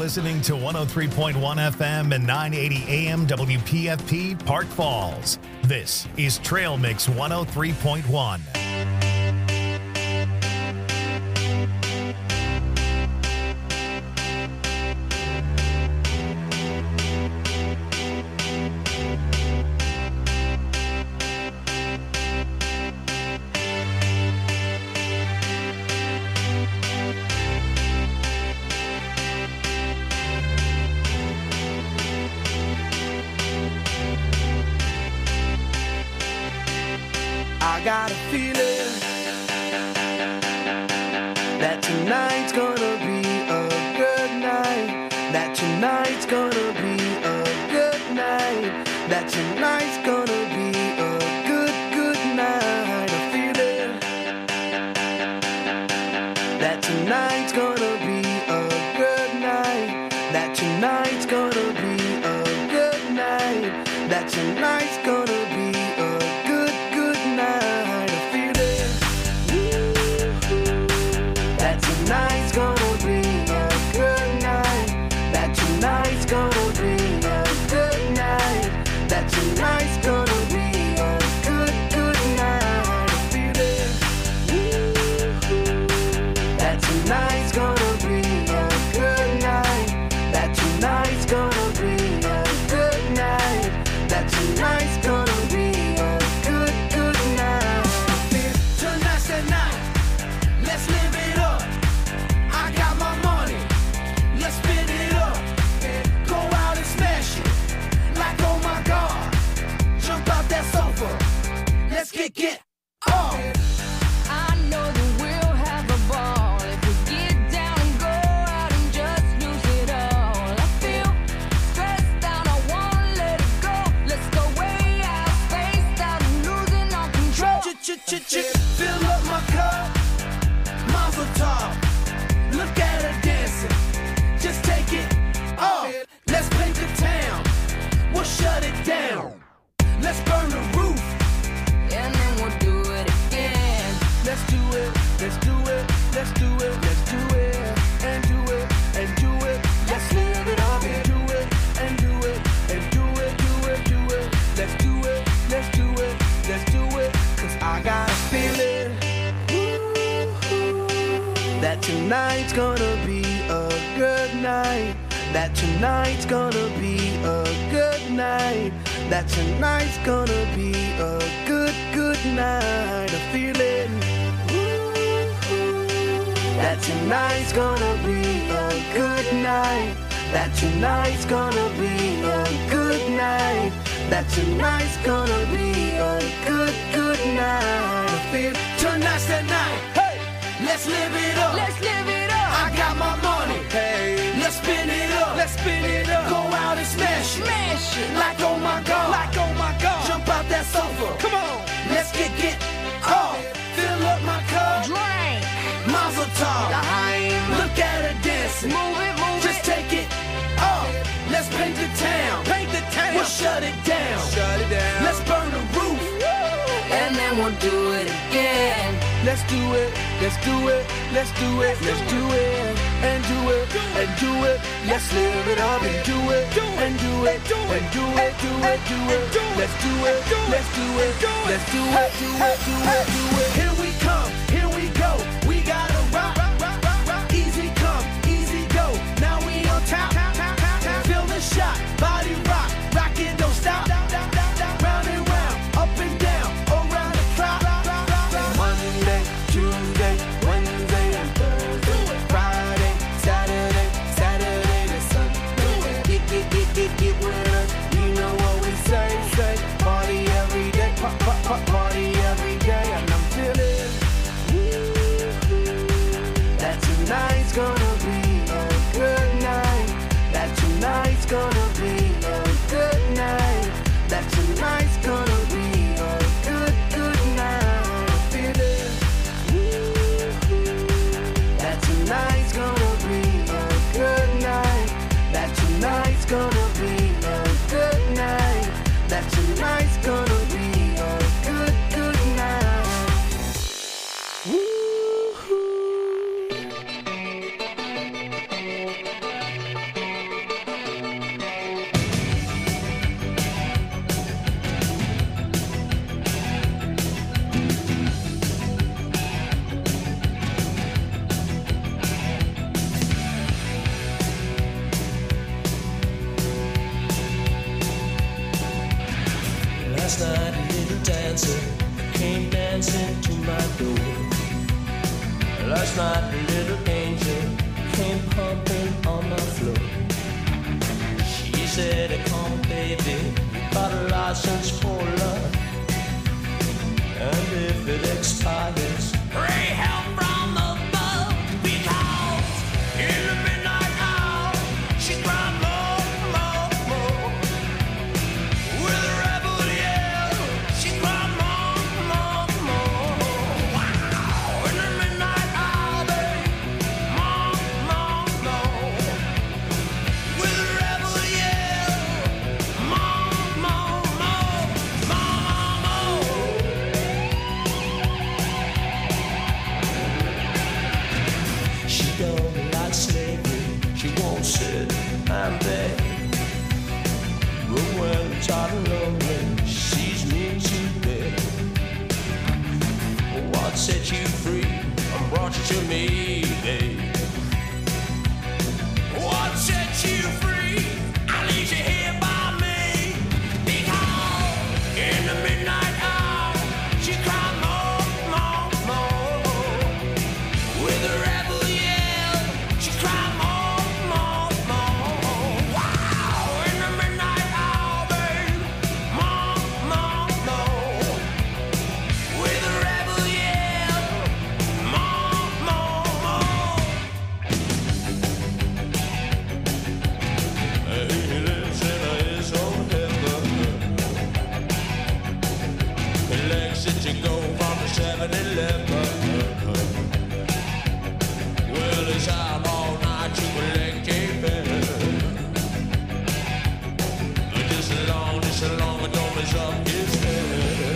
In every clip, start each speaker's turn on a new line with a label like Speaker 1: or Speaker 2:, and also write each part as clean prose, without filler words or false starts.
Speaker 1: listening to 103.1 FM and 980 AM WPFP Park Falls. This is Trail Mix 103.1.
Speaker 2: I got a feeling that tonight's gonna be a good night. That tonight's gonna be a good night. That tonight's gonna be a good night. A feeling that tonight's gonna be a good night. That tonight's gonna be a good night. That tonight's gonna be a good night. A feeling that tonight's gonna be a good night. That tonight's gonna be a good night. That tonight's gonna be a good night. A feeling that tonight's gonna be a good night. That tonight's gonna be a good night. That tonight's gonna be a good night. Tonight's the night. Let's live it up. I got my money. Let's spin it up. Go out and smash it. Like, oh my God. Jump out that sofa. Let's get off.
Speaker 3: I know that we'll have a ball if we get down and go out and just lose it all. I feel stressed out, I wanna let it go. Let's go way out, spaced out, and losing all control.
Speaker 2: Fill up my cup. Mazel tov. Look at her dancing. Just take it off. Let's paint the town. We'll shut it down. Let's burn the roof.
Speaker 3: And then we'll do it again.
Speaker 2: Let's do it. Let's do it. Let's do it. Let's do it. And do it. And do it. Let's live it up. And do it. And do it. And do it. Do it. Do it. Let's do it. Let's do it. Let's do it. 'Cause I got a feeling that tonight's gonna be a good night. That tonight's gonna be a good night. That tonight's gonna be a good night. A feeling that tonight's gonna be a good night. That tonight's gonna be a good night. That tonight's gonna be a good night. I feel tonight's the night. Hey, let's live it up.
Speaker 3: Let's live it up.
Speaker 2: I got my money. Hey, let's spin it up. Let's spin it up. Go out and smash it.
Speaker 3: Smash it.
Speaker 2: Like, oh my God. Like, oh my God. Jump out that sofa. Come on. Let's get off. Fill up my cup.
Speaker 3: Drink.
Speaker 2: Mazel tov. Look at her dancing.
Speaker 3: Move it.
Speaker 2: Just take it off. Let's paint the town. We'll shut it down. Let's burn the roof.
Speaker 3: And then we'll do it again.
Speaker 2: Let's do it. Let's do it. Let's do it. Let's do it. And do it. And do it. Let's live it up and do it. And do it. And do it. Do it. Do it. Let's do it. Let's do it. Let's do it. Do it. Do it. Do it. Here we come. Here we go. We gotta rock. Easy come. Easy go. Now we on top. Feel the shot. Body rock. Rock it. Don't stop. Round and round. Up and down. Around the clock. Monday, Tuesday, Wednesday, and Thursday. Friday, Saturday to Sunday. Get with us. You know what we say. Party every day. Party every day. And I'm feeling
Speaker 4: Last night a little angel came pumping on my floor. She said, come baby, you got a license for love, and if it expires, pray help from above, because in the midnight hour she cried more, more, more. With a rebel yell, she cried more, more, more. Wow, in the midnight hour, babe, more, more, more. With a rebel yell, more, more, more, more, more. She don't like slavery, she won't sit and beg. But when tired and lonely, she sees me today. What set you free and brought you to me, babe? What set you free and leaves you here by me? Because in the midnight hour, she cried more, more, more. With a rebel yell, she cried more, more, more. Wow, in the midnight hour, babe, more, more, more. With a rebel yell, more, more, more. He lives in his own heaven. He likes it to go from the 7-Eleven. Well, it's out all night to collect a pen. Just along, it don't mess up his head.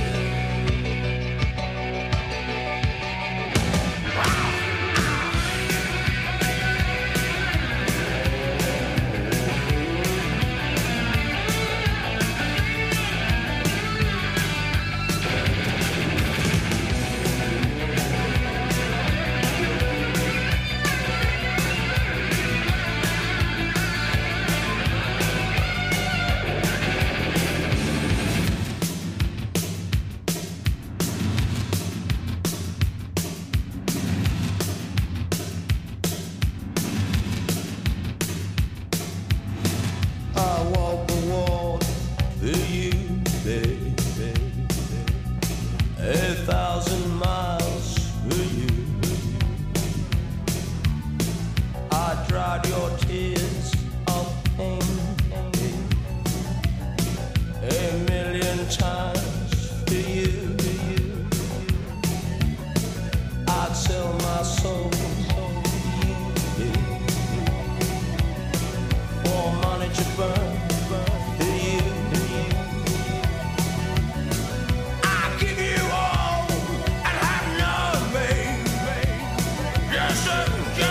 Speaker 4: I walk the walk for you, baby. 1,000 miles for you. I dried your tears of pain 1,000,000 times for you. I'd sell my soul for money to burn for you. I'll give you all and have none, babe. Just to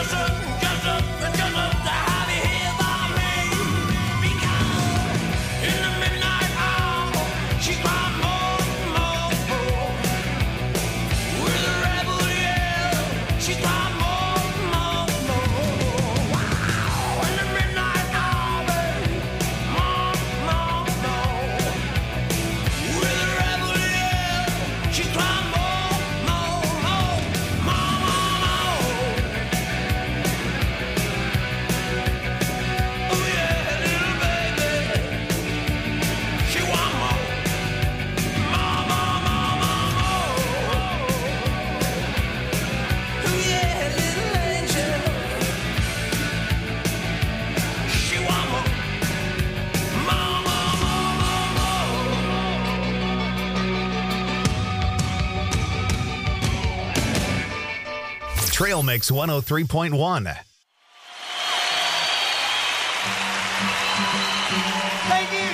Speaker 4: have you here by me. Because in the midnight hour, she cried more, more, more. With a rebel yell, she cried more, more, more. Wow, in the midnight hour, babe, more, more, more. With a rebel yell, she cried more, more, more, more, more, more. Oh yeah, little baby, she want more, more, more, more, more, more. Oh yeah, little angel, she want more, more, more, more, more, more.
Speaker 1: Trail Mix 103.1.
Speaker 2: Thank you.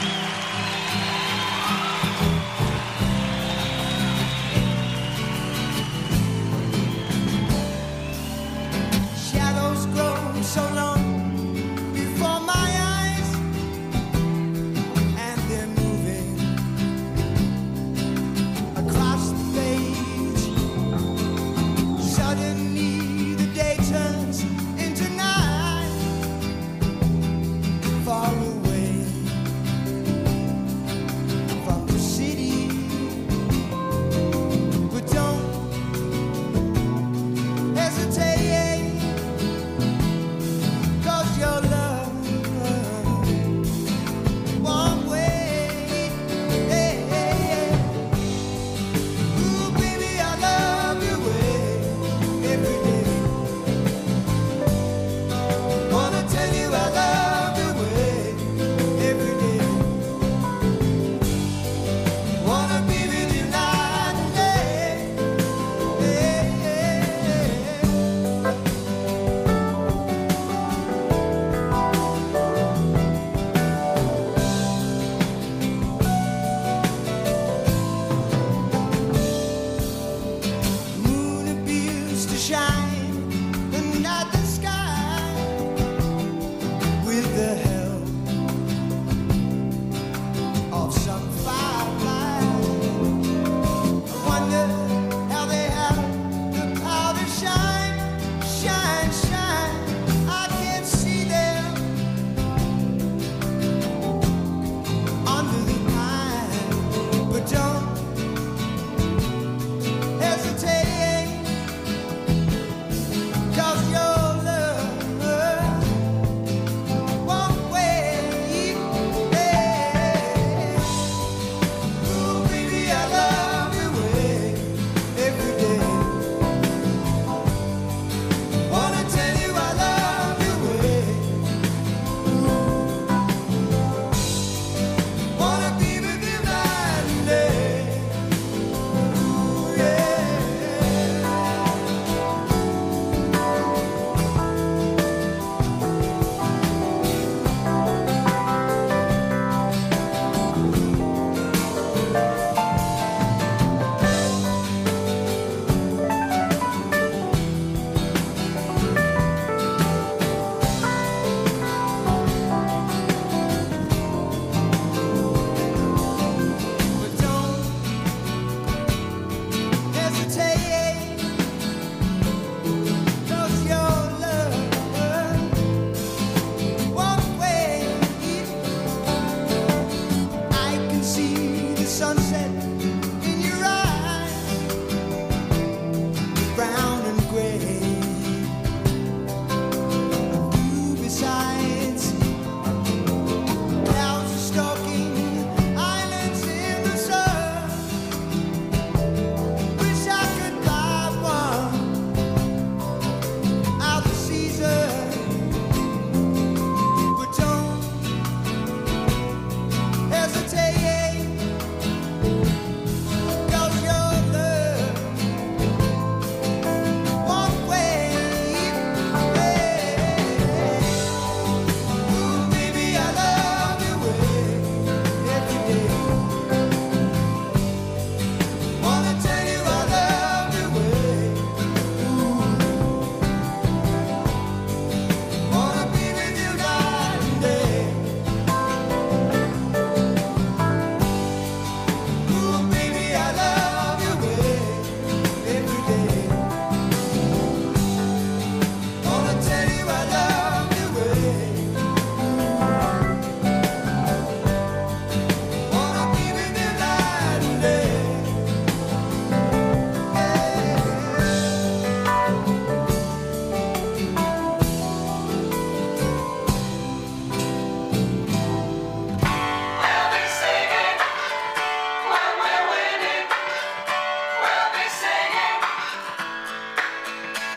Speaker 2: Shadows grow so long before my eyes, and they're moving across the page. Suddenly the day turns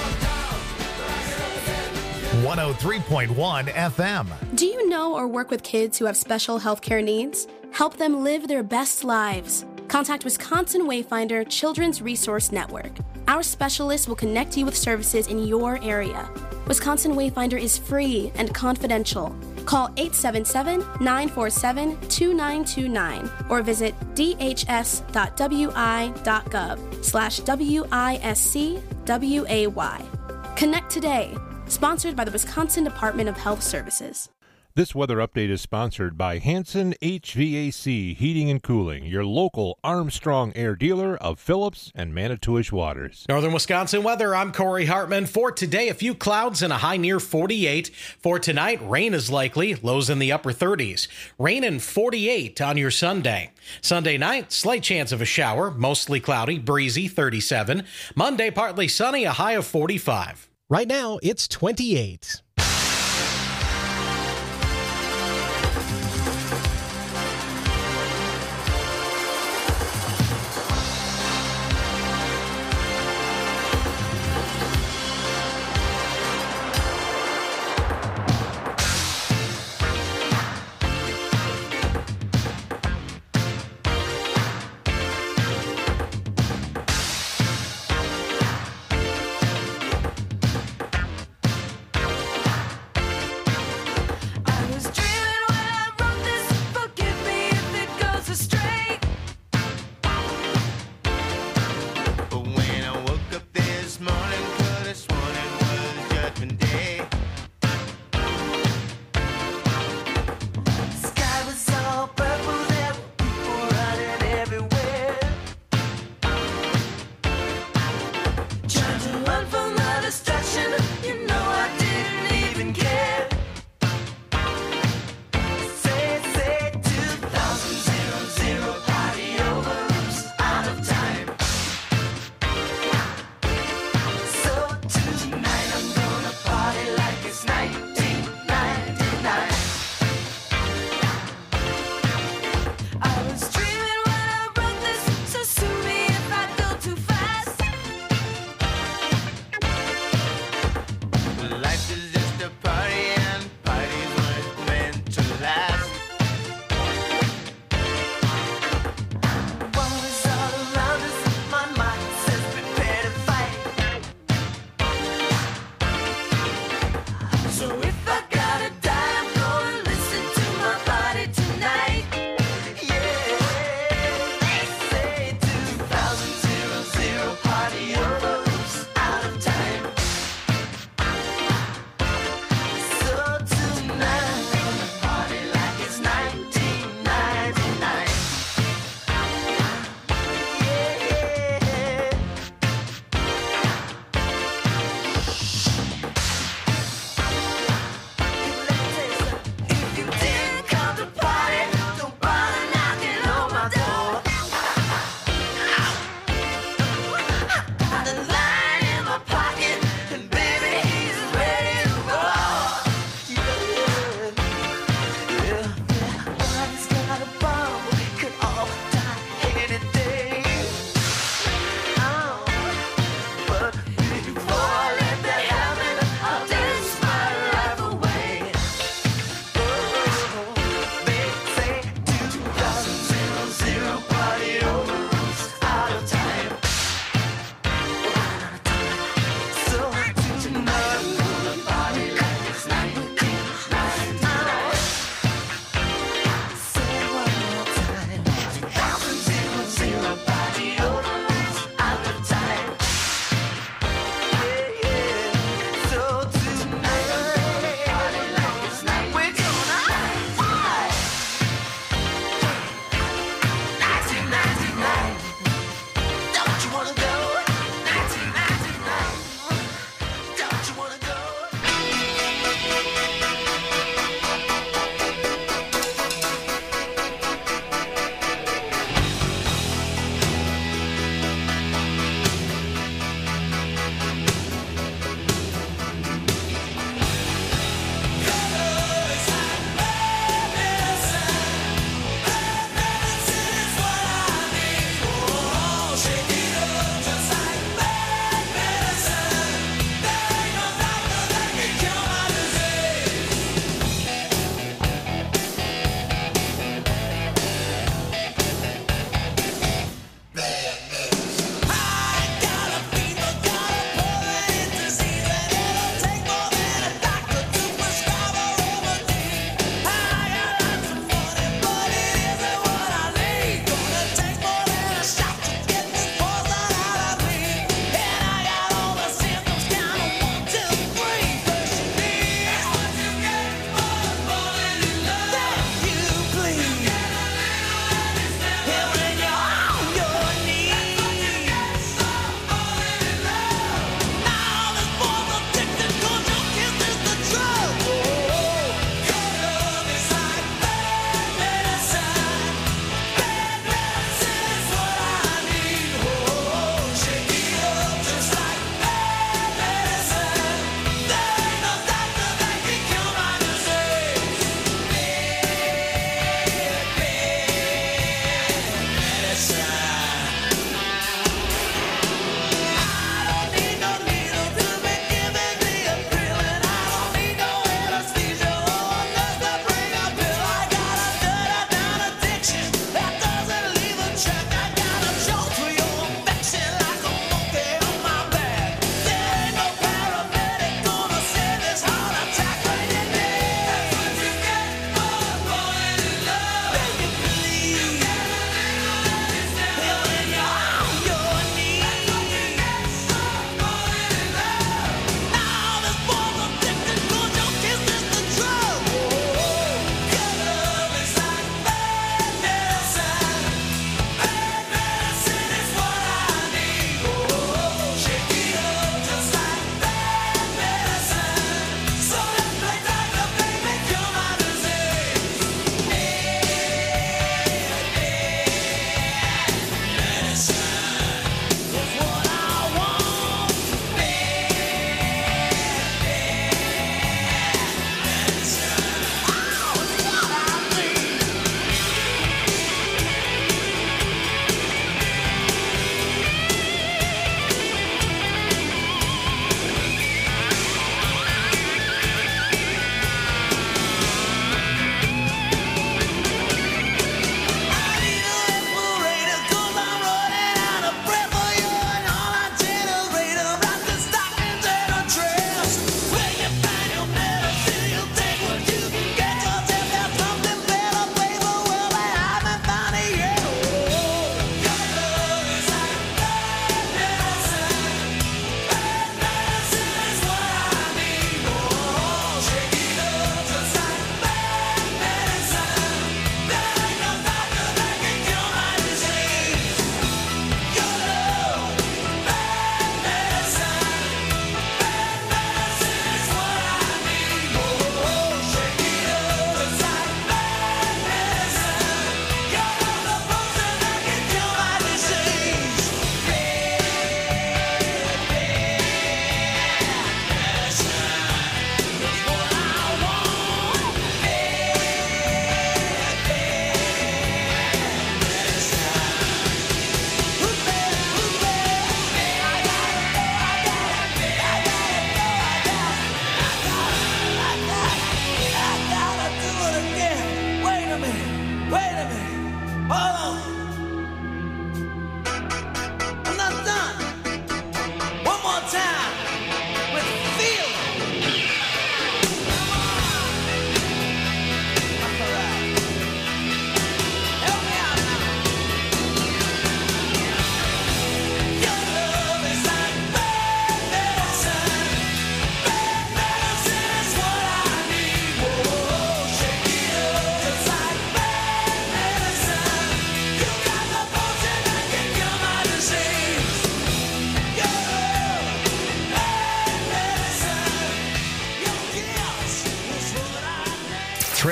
Speaker 1: 103.1 FM.
Speaker 5: Do you know or work with kids who have special healthcare needs? Help them live their best lives. Contact Wisconsin Wayfinder Children's Resource Network. Our specialists will connect you with services in your area. Wisconsin Wayfinder is free and confidential. Call 877-947-2929 or visit dhs.wi.gov/WISCWAY. Connect today. Sponsored by the Wisconsin Department of Health Services.
Speaker 6: This weather update is sponsored by Hanson HVAC Heating and Cooling, your local Armstrong Air dealer of Phillips and Manitowish Waters.
Speaker 7: Northern Wisconsin weather, I'm Corey Hartman. For today, a few clouds and a high near 48. For tonight, rain is likely, lows in the upper 30s. Rain and 48 on your Sunday. Sunday night, slight chance of a shower, mostly cloudy, breezy, 37. Monday, partly sunny, a high of 45.
Speaker 8: Right now, it's 28.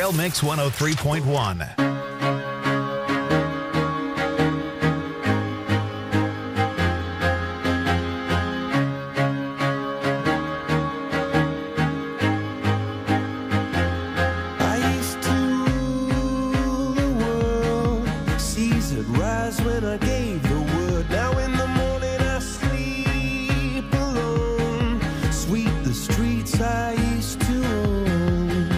Speaker 1: Trail Mix 103.1.
Speaker 2: I used to rule the world. Seas would rise when I gave the word. Now in the morning I sleep alone. Sweep the streets I used to own.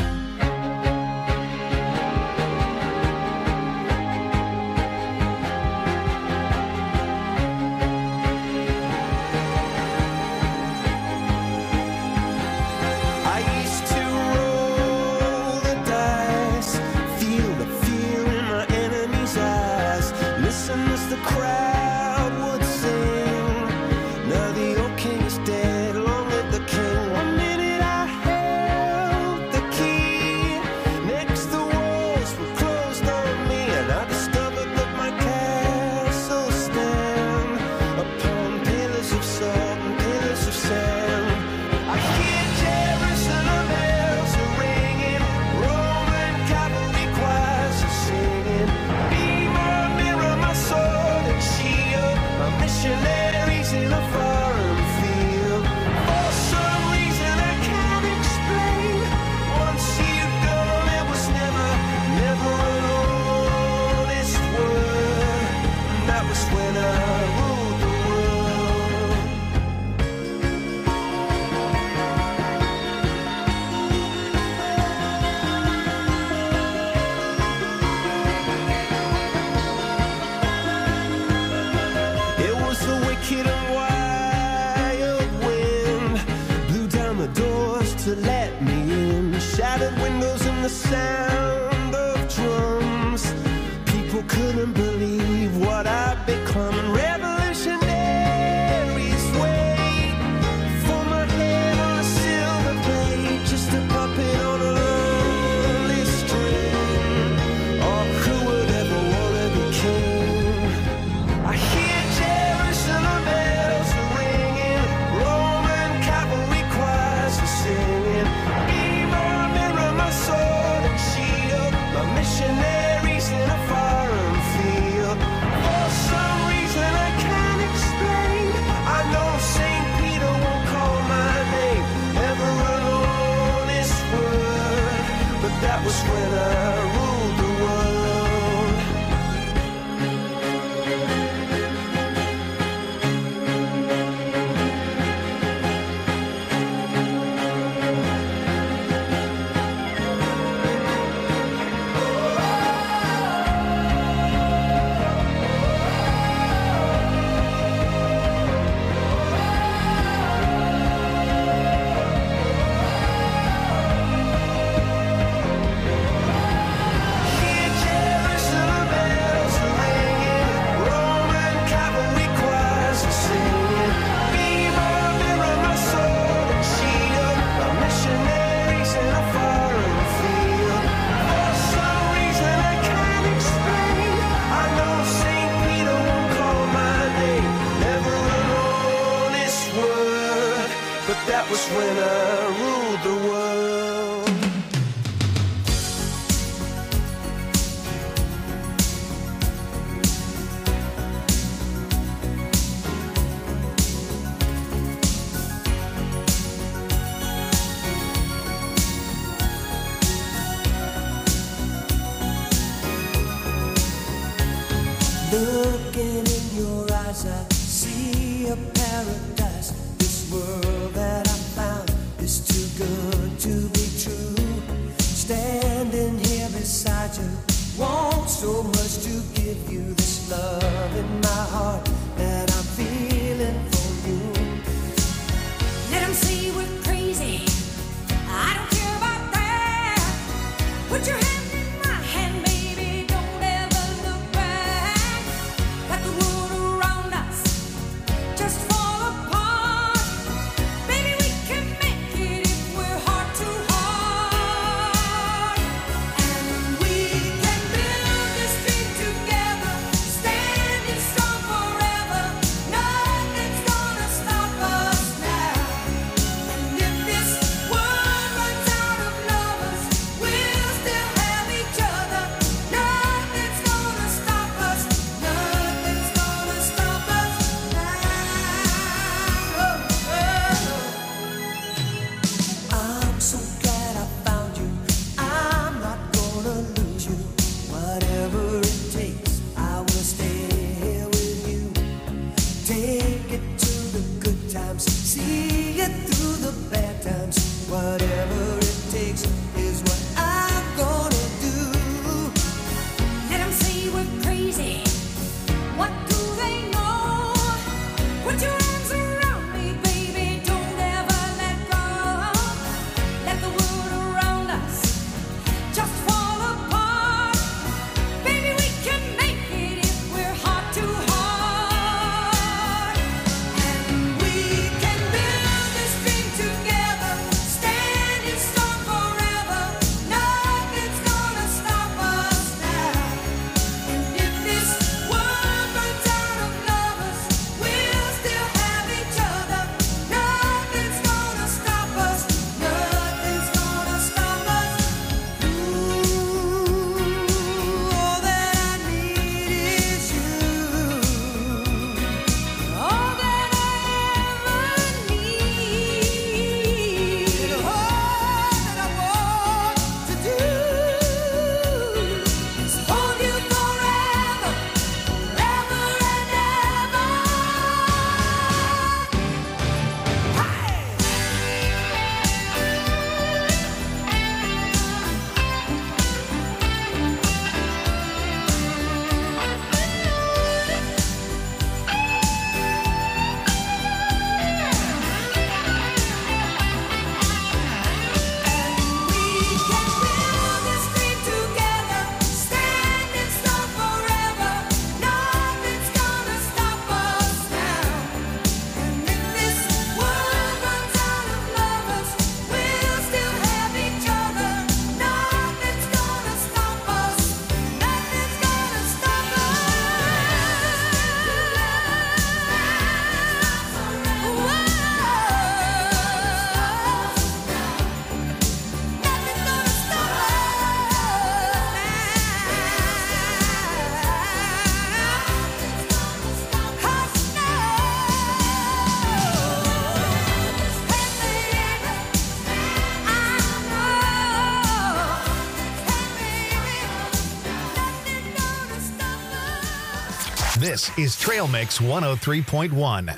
Speaker 2: I used to roll the dice, feel the fear in my enemy's eyes. Listen as the crowd would sing. Now the old king is dead, long live the king. One minute I held the key, next the walls were closed on me, and I discovered that my castle stand upon pillars of salt and pillars of sand. I hear Jerusalem bells are ringing, Roman cavalry choirs are singing. Be my mirror, my sword and shield, my missionaries in a foreign field. For some reason I can't explain, once you've gone it was never, never an honest word. And that was when I ruled the world. It was the wicked and wild wind, blew down the doors to let me in, shattered windows and the sound of drums. People couldn't believe what I'd become, and revolutionaries wait for my head on a silver plate, just a puppet on a lonely string. Oh, who would ever wanna be king? I hear Jerusalem bells are ringing, Roman cavalry choirs are singing. Be my mirror, my sword and shield, my missionaries in a foreign field. For some reason I can't explain, I know St. Peter won't call my name, never an honest word, but that was when I ruled the world. Hear Jerusalem bells are ringing, Roman cavalry choirs are singing. Be my mirror, my sword and shield, my missionaries in a foreign field. For some reason I can't explain, I know St. Peter won't call my name, never an honest word, but that was when I ruled the world.
Speaker 4: Looking in your eyes, I see a paradise. This world that I found is too good to be true. Standing here beside you, want so much to give you this love in my heart that I'm feeling for you.
Speaker 3: Let 'em say we're crazy. I don't care about that. Put your hand in my hand, baby. Don't ever look back. Let the world around us just fall apart. Baby, we can make it if we're heart to heart. And we can build this dream together, standing strong forever. Nothing's gonna stop us now. And if this world runs out of lovers, we'll
Speaker 1: This is Trail Mix 103.1.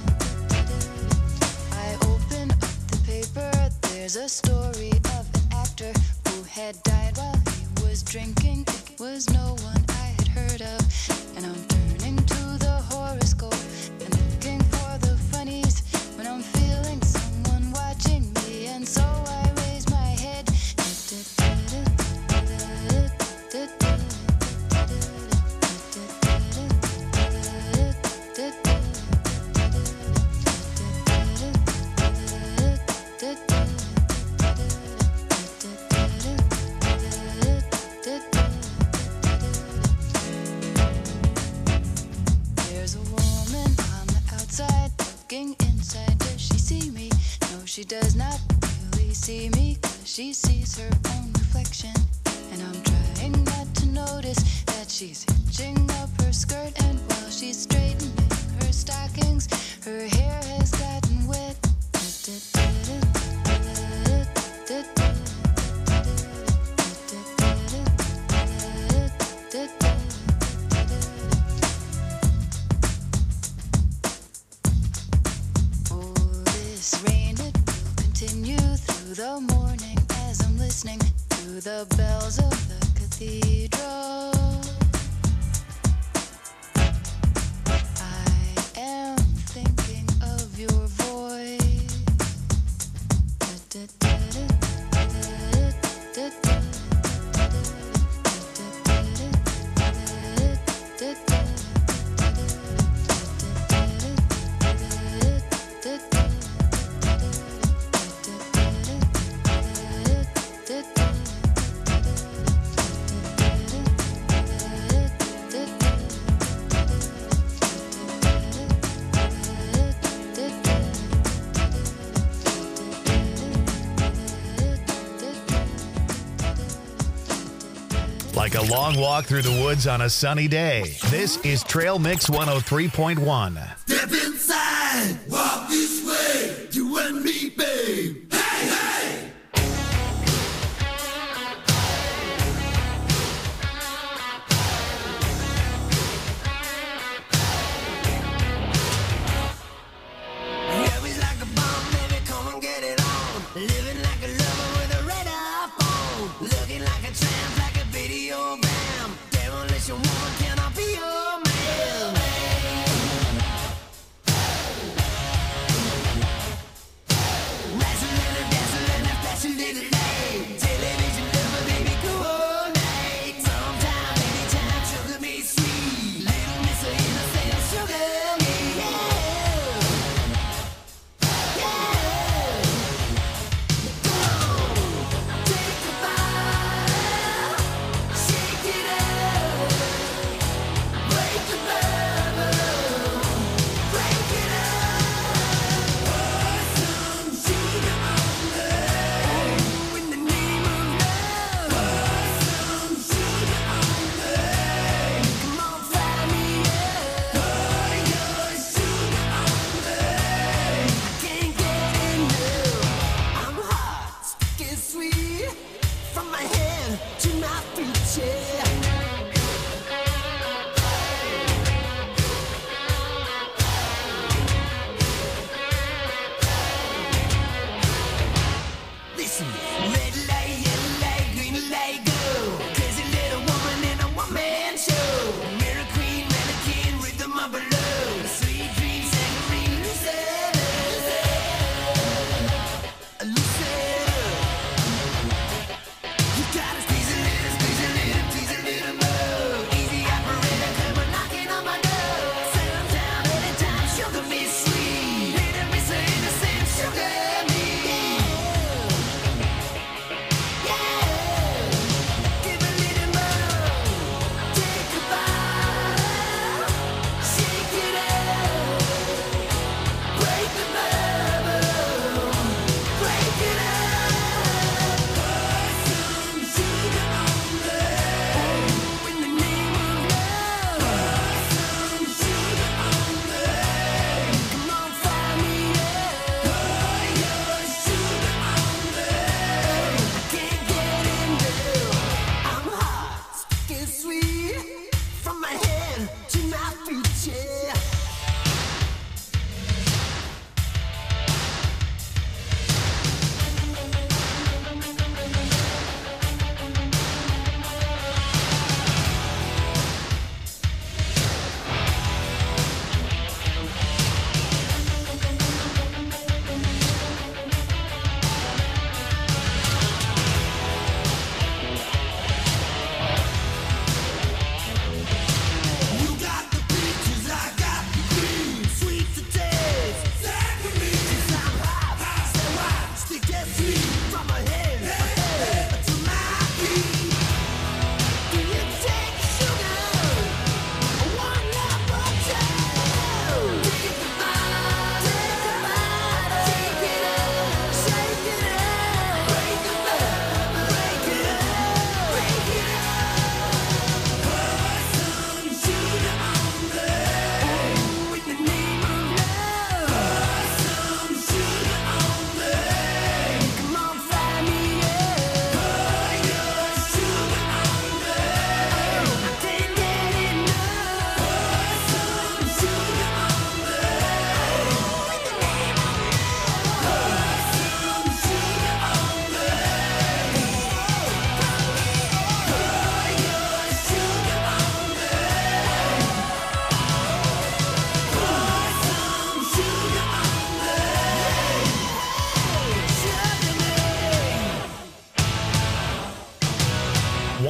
Speaker 9: There's a story of an
Speaker 10: had died while he was drinking. It was no one I had heard of. And I'm turning to the horoscope and looking for the funnies when I'm feeling someone watching me. And so I raise my head. There's a woman on the outside looking inside. Does she see me? No, she does not really see me, 'cause she sees her own reflection. And I'm trying not to notice that she's hitching up her skirt, and while she's straightening her stockings, her hair has gotten wet. Oh, this rain, it will continue through the morning as I'm listening to the bells of the cathedral. I am thinking of your voice.
Speaker 1: Like a long walk through the woods on a sunny day. This is Trail Mix 103.1.
Speaker 2: Step inside, walk this way, you and me, babe. Hey, hey! Always like a bomb, baby, come and get it on. Living like a lover with a radar phone. Looking like a tramp, like a video bam. Demolition woman, can I be your man?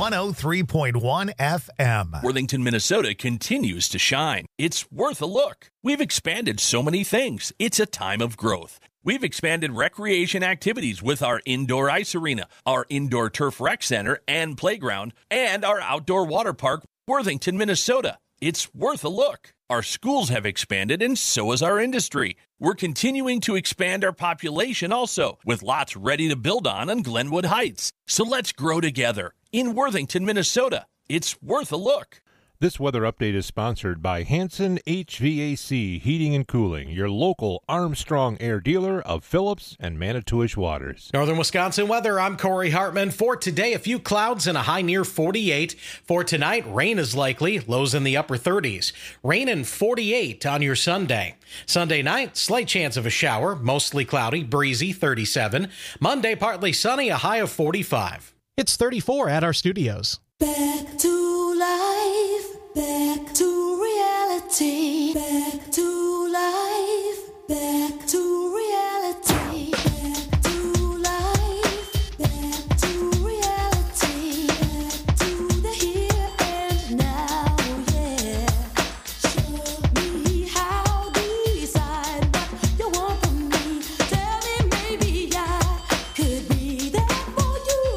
Speaker 1: 103.1 FM.
Speaker 9: Worthington, Minnesota continues to shine. It's worth a look. We've expanded so many things. It's a time of growth. We've expanded recreation activities with our indoor ice arena, our indoor turf rec center and playground, and our outdoor water park, Worthington, Minnesota. It's worth a look. Our schools have expanded, and so has our industry. We're continuing to expand our population also, with lots ready to build on Glenwood Heights. So let's grow together in Worthington, Minnesota. It's worth a look.
Speaker 6: This weather update is sponsored by Hanson HVAC Heating and Cooling, your local Armstrong Air dealer of Phillips and Manitowish Waters.
Speaker 7: Northern Wisconsin weather, I'm Corey Hartman. For today, a few clouds and a high near 48. For tonight, rain is likely, lows in the upper 30s. Rain and 48 on your Sunday. Sunday night, slight chance of a shower, mostly cloudy, breezy, 37. Monday, partly sunny, a high of 45.
Speaker 8: It's 34 at our studios.
Speaker 3: Back to life, back to reality, back to life, back to reality, back to life, back to reality, back to the here and now, yeah. Show me how, decide what you want from me. Tell me maybe I could be there for you.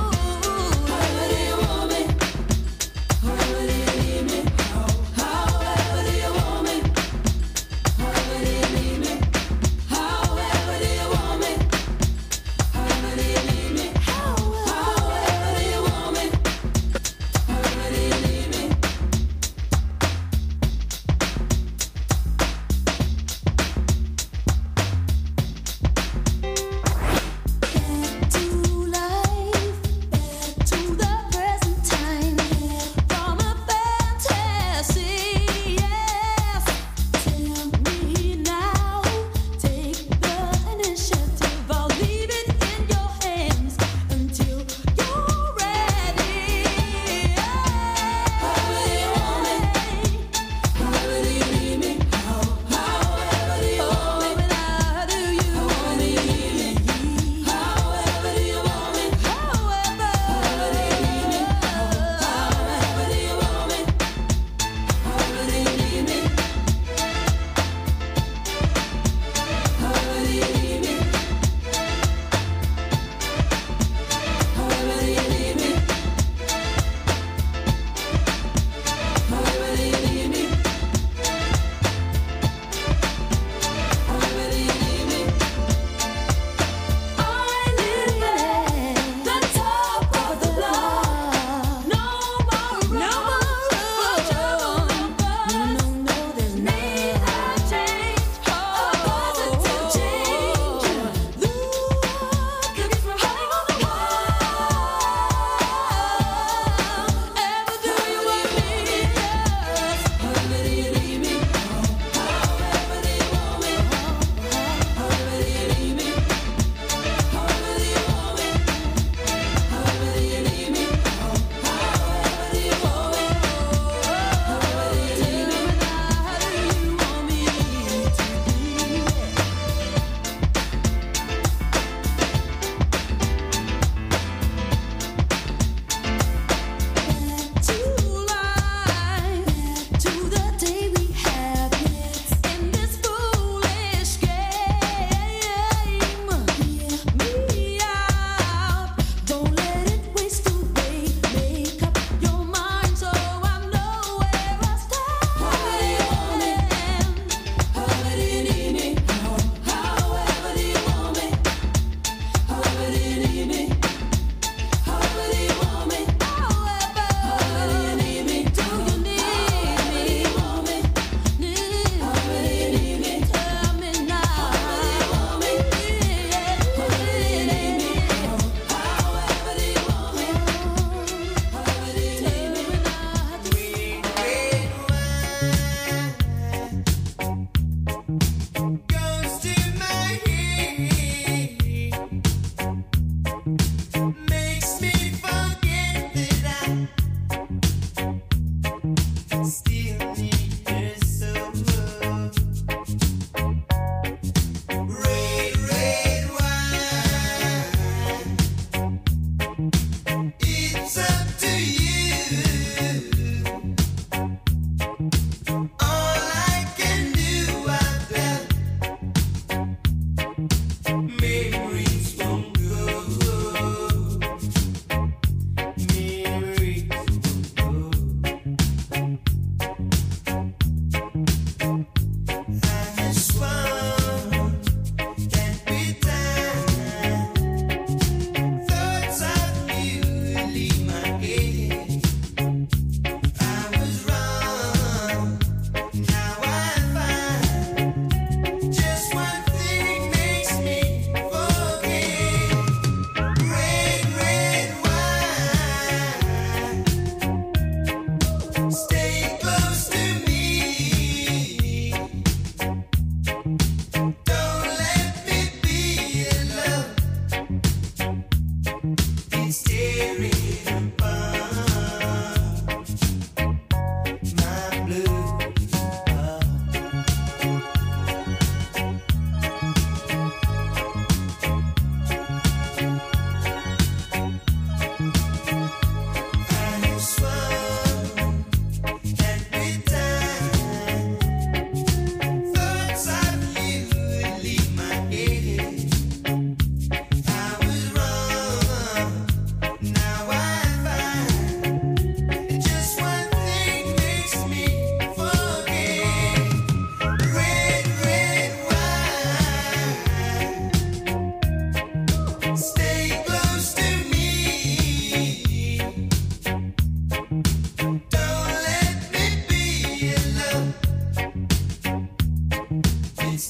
Speaker 3: How do you want me? How do you need me? How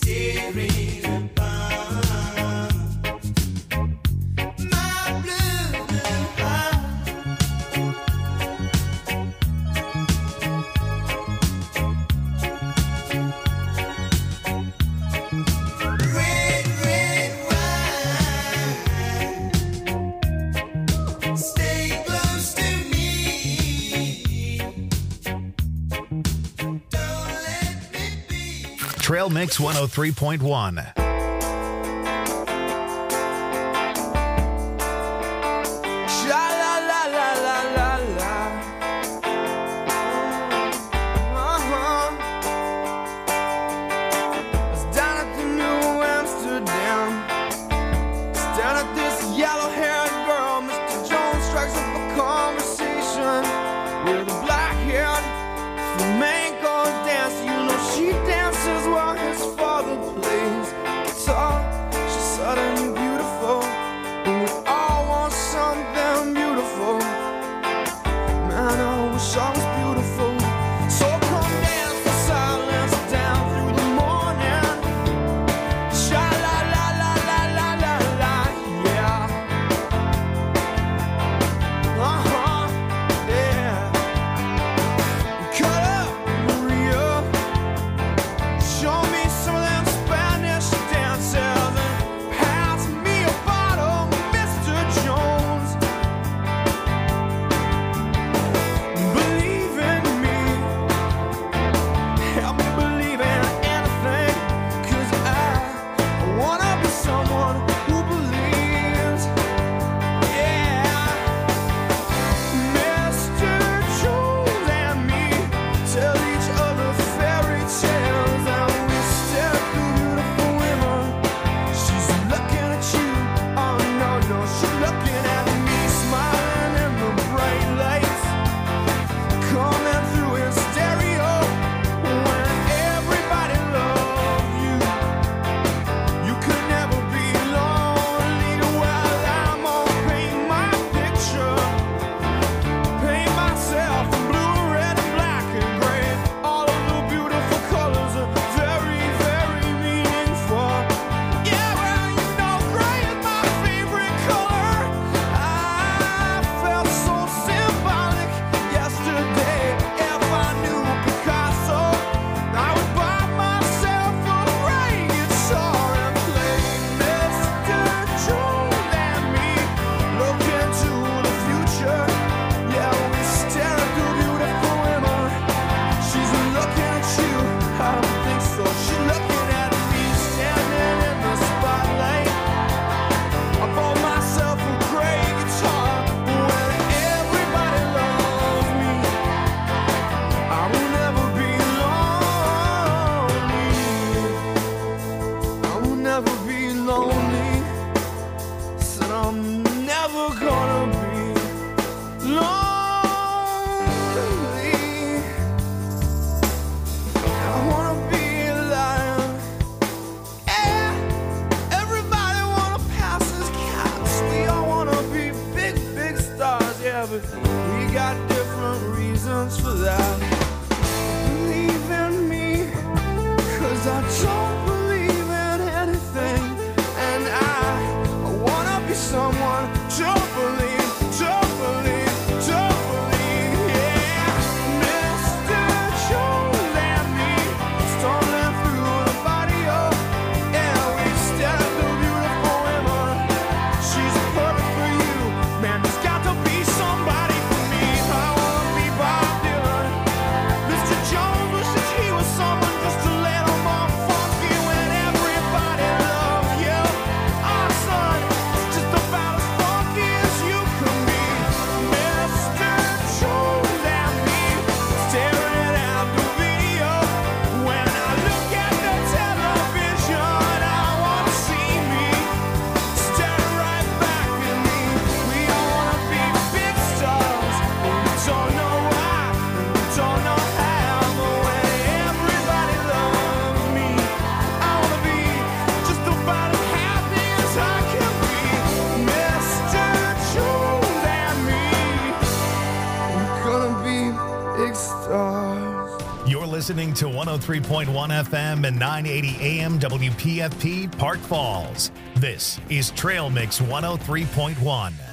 Speaker 1: Trail Mix 103.1.
Speaker 2: Man, there's got to be somebody for me. I wanna be Bob Dylan.
Speaker 1: listening to 103.1 FM and 980 AM WPFP Park Falls. This is Trail Mix 103.1.